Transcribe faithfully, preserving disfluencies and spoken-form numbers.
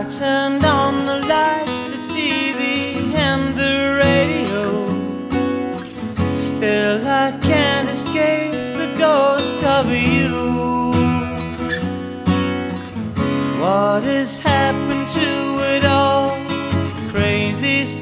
turned on the lights, the T V and the radio. Still I can't escape the ghost of you. What has happened to it all? Crazy